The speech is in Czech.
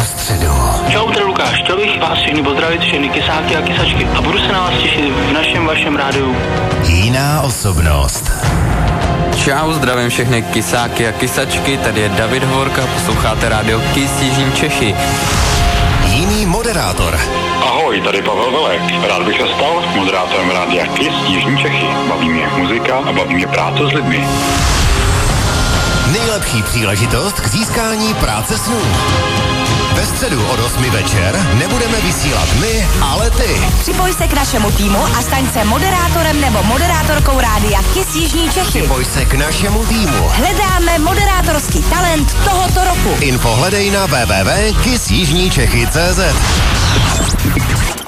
středu. Čau, tady Lukáš, chtěl bych vás všechny pozdravit, všechny kysáky a kysačky a budu se na vás těšit v našem vašem rádiu. Jiná osobnost. Čau, zdravím všechny kysáky a kysačky, tady je David Hovorka, posloucháte rádio Kiss Jižní Čechy. Jiný moderátor. Ahoj, tady Pavel Velek. Rád bych se stal moderátorem rádia Kiss Jižní Čechy. Baví mě muzika a baví mě práce s lidmi. Nejlepší příležitost k získání práce snů. Ve středu od 8 večer nebudeme vysílat my, ale ty. Připoj se k našemu týmu a staň se moderátorem nebo moderátorkou rádia Kiss Jižní Čechy. Připoj se k našemu týmu. Hledáme moderátorský talent tohoto roku. Info hledej na www.kissjižničechy.cz.